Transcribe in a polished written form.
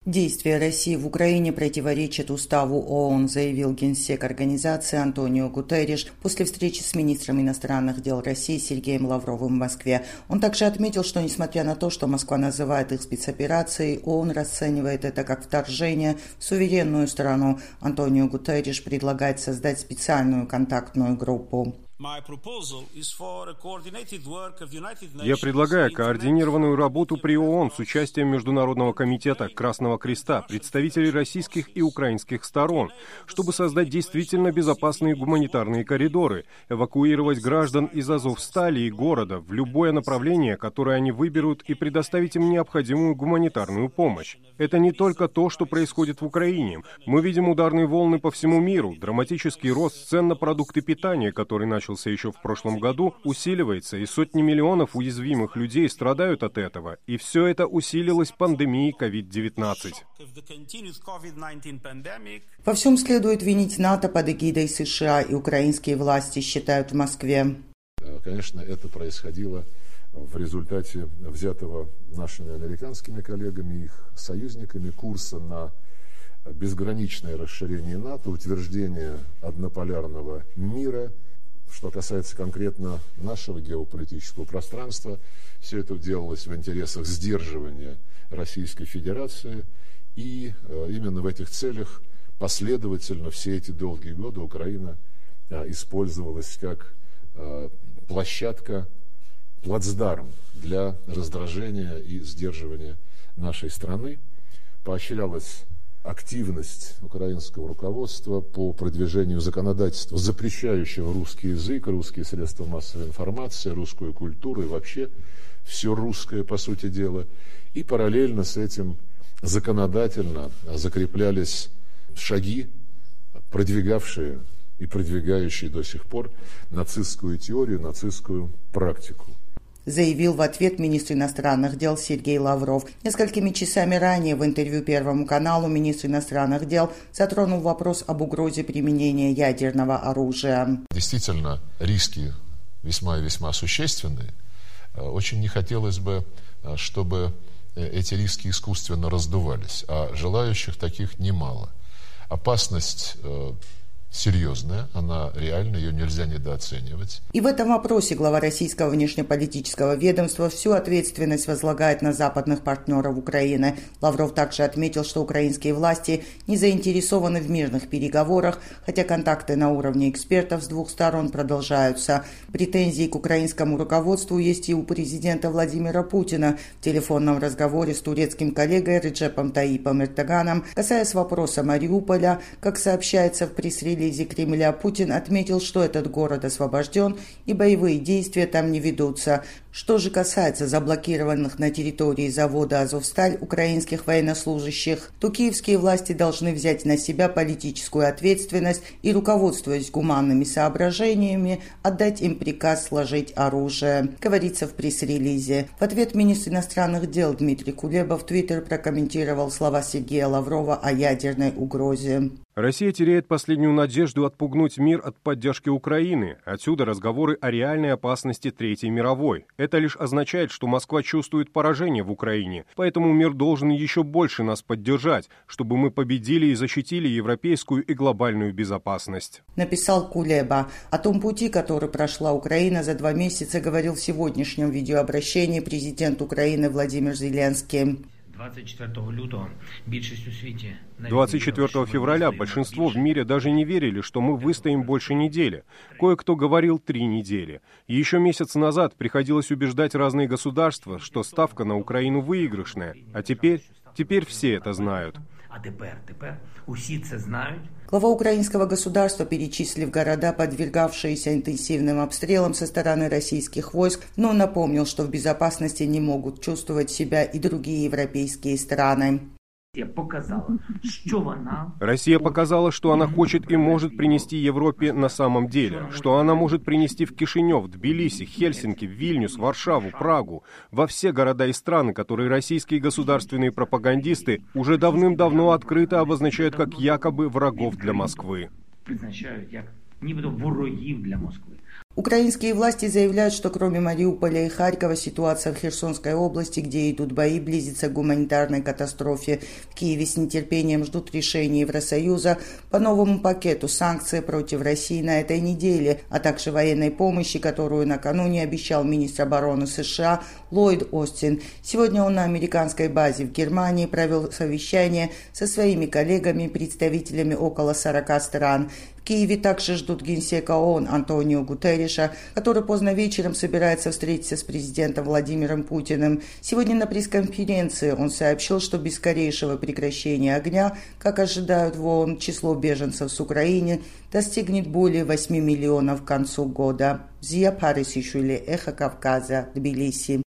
Действия России в Украине противоречат уставу ООН, заявил генсек организации Антонио Гутерриш после встречи с министром иностранных дел России Сергеем Лавровым в Москве. Он также отметил, что несмотря на то, что Москва называет их спецоперацией, ООН расценивает это как вторжение в суверенную страну. Антонио Гутерриш предлагает создать специальную контактную группу. Я предлагаю координированную работу при ООН с участием Международного комитета Красного Креста, представителей российских и украинских сторон, чтобы создать действительно безопасные гуманитарные коридоры, эвакуировать граждан из Азовстали и города в любое направление, которое они выберут, и предоставить им необходимую гуманитарную помощь. Это не только то, что происходит в Украине. Мы видим ударные волны по всему миру, драматический рост цен на продукты питания, который начался еще в прошлом году, усиливается, и сотни миллионов уязвимых людей страдают от этого. И все это усилилось пандемией COVID-19. Во всем следует винить НАТО под эгидой США, и украинские власти считают в Москве. Конечно, это происходило в результате взятого нашими американскими коллегами и их союзниками курса на безграничное расширение НАТО, утверждение однополярного мира. Что касается конкретно нашего геополитического пространства, все это делалось в интересах сдерживания Российской Федерации, и именно в этих целях последовательно все эти долгие годы Украина использовалась как площадка, плацдарм для раздражения и сдерживания нашей страны. Поощрялась активность украинского руководства по продвижению законодательства, запрещающего русский язык, русские средства массовой информации, русскую культуру и вообще все русское, по сути дела. И параллельно с этим законодательно закреплялись шаги, продвигавшие и продвигающие до сих пор нацистскую теорию, нацистскую практику. Заявил в ответ министр иностранных дел Сергей Лавров. Несколькими часами ранее в интервью Первому каналу министр иностранных дел затронул вопрос об угрозе применения ядерного оружия. Действительно, риски весьма и весьма существенные. Очень не хотелось бы, чтобы эти риски искусственно раздувались, а желающих таких немало. Опасность серьезная, она реальна, ее нельзя недооценивать. И в этом вопросе глава российского внешнеполитического ведомства всю ответственность возлагает на западных партнеров Украины. Лавров также отметил, что украинские власти не заинтересованы в мирных переговорах, хотя контакты на уровне экспертов с двух сторон продолжаются. Претензии к украинскому руководству есть и у президента Владимира Путина. В телефонном разговоре с турецким коллегой Реджепом Таипом Эрдоганом, касаясь вопроса Мариуполя, как сообщается в пресс-релизе Кремля, Путин отметил, что этот город освобожден и боевые действия там не ведутся. Что же касается заблокированных на территории завода «Азовсталь» украинских военнослужащих, то киевские власти должны взять на себя политическую ответственность и, руководствуясь гуманными соображениями, отдать им приказ сложить оружие, говорится в пресс-релизе. В ответ министр иностранных дел Дмитрий Кулеба в Твиттер прокомментировал слова Сергея Лаврова о ядерной угрозе. Россия теряет последнюю надежду отпугнуть мир от поддержки Украины. Отсюда разговоры о реальной опасности Третьей мировой. Это лишь означает, что Москва чувствует поражение в Украине. Поэтому мир должен еще больше нас поддержать, чтобы мы победили и защитили европейскую и глобальную безопасность. Написал Кулеба. О том пути, который прошла Украина за 2 месяца, говорил в сегодняшнем видеообращении президент Украины Владимир Зеленский. 24 февраля большинство в мире даже не верили, что мы выстоим больше недели. Кое-кто говорил 3 недели. Еще месяц назад приходилось убеждать разные государства, что ставка на Украину выигрышная. А теперь все это знают. Глава украинского государства, перечислив города, подвергавшиеся интенсивным обстрелам со стороны российских войск, но напомнил, что в безопасности не могут чувствовать себя и другие европейские страны. Россия показала, что она хочет и может принести Европе на самом деле, что она может принести в Кишинев, Тбилиси, Хельсинки, Вильнюс, Варшаву, Прагу, во все города и страны, которые российские государственные пропагандисты уже давным-давно открыто обозначают как якобы врагов для Москвы. Украинские власти заявляют, что кроме Мариуполя и Харькова ситуация в Херсонской области, где идут бои, близится к гуманитарной катастрофе. В Киеве с нетерпением ждут решения Евросоюза по новому пакету санкций против России на этой неделе, а также военной помощи, которую накануне обещал министр обороны США Ллойд Остин. Сегодня он на американской базе в Германии провел совещание со своими коллегами, представителями около 40 стран. В Киеве также ждут генсека ООН Антонио Гутерриша, который поздно вечером собирается встретиться с президентом Владимиром Путиным. Сегодня на пресс-конференции он сообщил, что без скорейшего прекращения огня, как ожидают в ООН, число беженцев с Украины достигнет более 8 миллионов к концу года. Зия Парисишвили, Эхо Кавказа, Тбилиси.